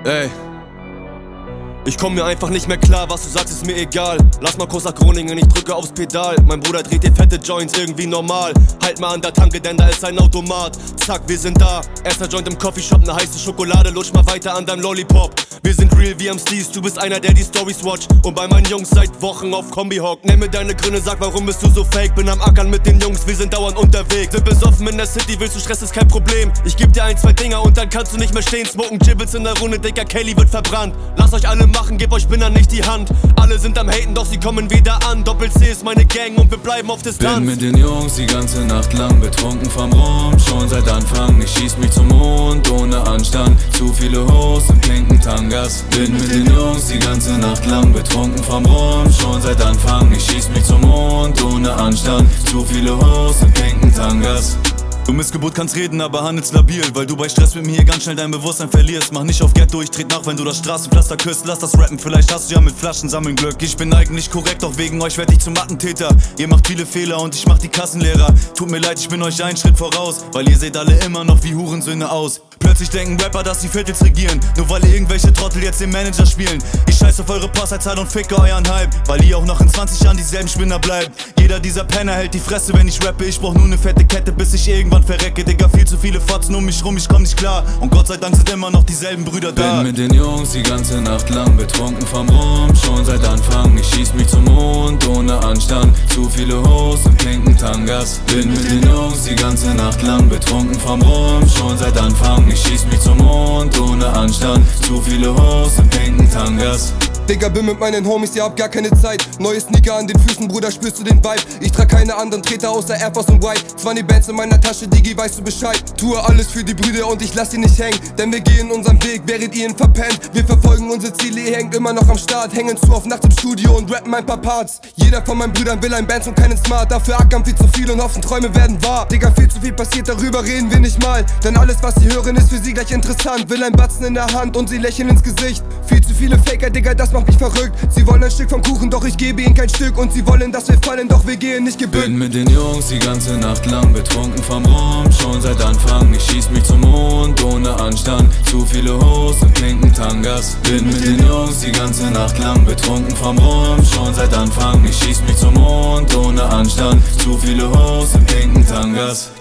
Ey, ich komm mir einfach nicht mehr klar, was du sagst, ist mir egal. Lass mal kurz nach Groningen, ich drücke aufs Pedal. Mein Bruder dreht dir fette Joints, irgendwie normal. Halt mal an der Tanke, denn da ist ein Automat. Zack, wir sind da. Erster Joint im Coffeeshop, ne heiße Schokolade. Lutsch mal weiter an deinem Lollipop. Wir sind real wie am Steez, du bist einer, der die Stories watcht. Und bei meinen Jungs seit Wochen auf Kombi-Hock. Nenn mir deine Gründe, sag, warum bist du so fake? Bin am Ackern mit den Jungs, wir sind dauernd unterwegs. Sind besoffen in der City, willst du Stress, ist kein Problem. Ich geb dir ein, zwei Dinger und dann kannst du nicht mehr stehen. Smoken Gibbets in der Runde, Dicker, Kelly wird verbrannt. Lasst euch alle machen, geb euch Spinner nicht die Hand. Alle sind am Haten, doch sie kommen wieder an. Doppel-C ist meine Gang und wir bleiben auf Distanz. Bin mit den Jungs die ganze Nacht lang betrunken vom Rum, schon seit Anfang. Ich schieß mich zum Mond ohne Anstand. Zu viele Hoes in pinken Tangas. Bin mit den Jungs die ganze Nacht lang betrunken vom Rum, schon seit Anfang. Ich schieß mich zum Mond ohne Anstand. Zu viele Hoes in pinken Tangas. Du Missgeburt kannst reden, aber handelst labil, weil du bei Stress mit mir hier ganz schnell dein Bewusstsein verlierst. Mach nicht auf Ghetto, ich tret nach, wenn du das Straßenpflaster küsst. Lass das rappen, vielleicht hast du ja mit Flaschen sammeln Glück. Ich bin eigentlich korrekt, doch wegen euch werd ich zum Attentäter. Ihr macht viele Fehler und ich mach die Kassenlehrer. Tut mir leid, ich bin euch einen Schritt voraus, weil ihr seht alle immer noch wie Hurensöhne aus. Plötzlich denken Rapper, dass die Viertels regieren, nur weil ihr irgendwelche Trottel jetzt den Manager spielen. Ich scheiß auf eure Postleitzahl und ficke euren Hype, weil ihr auch noch in 20 Jahren dieselben Spinner bleibt. Jeder dieser Penner hält die Fresse, wenn ich rappe. Ich brauch nur ne fette Kette, bis ich irgendwann verrecke. Digga, viel zu viele Fotzen um mich rum, ich komm nicht klar. Und Gott sei Dank sind immer noch dieselben Brüder da. Bin mit den Jungs die ganze Nacht lang betrunken vom Rum, schon seit Anfang. Ich schieß mich zum Mond ohne Anstand. Zu viele Hoes in pinken Tangas. Bin mit den Jungs die ganze Nacht lang betrunken vom Rum, schon seit Anfang. Ich schieß mich zum Mond ohne Anstand. Zu viele Hoes in pinken Tangas. Digga, bin mit meinen Homies, ihr habt gar keine Zeit. Neue Sneaker an den Füßen, Bruder, spürst du den Vibe? Ich trag keine anderen Treter außer Air Force und White. 20 Bands in meiner Tasche, Digi, weißt du Bescheid. Tue alles für die Brüder und ich lass sie nicht hängen. Denn wir gehen unseren Weg, während ihr ihn verpennt. Wir verfolgen unsere Ziele, ihr hängt immer noch am Start. Hängen zu oft nachts im Studio und rappen ein paar Parts. Jeder von meinen Brüdern will ein Bands und keinen Smart. Dafür ackern viel zu viel und hoffen, Träume werden wahr. Digga, viel zu viel passiert, darüber reden wir nicht mal. Denn alles, was sie hören, ist für sie gleich interessant. Will ein Batzen in der Hand und sie lächeln ins Gesicht. Viel zu viele Faker, Digga, das macht mich verrückt. Sie wollen ein Stück vom Kuchen, doch ich gebe ihnen kein Stück. Und sie wollen, dass wir fallen, doch wir gehen nicht gebückt. Bin mit den Jungs die ganze Nacht lang betrunken vom Rum, schon seit Anfang. Ich schieß mich zum Mond ohne Anstand. Zu viele Hoes in pinken Tangas. Bin mit den Jungs die ganze Nacht lang betrunken vom Rum, schon seit Anfang. Ich schieß mich zum Mond ohne Anstand. Zu viele Hoes in pinken Tangas.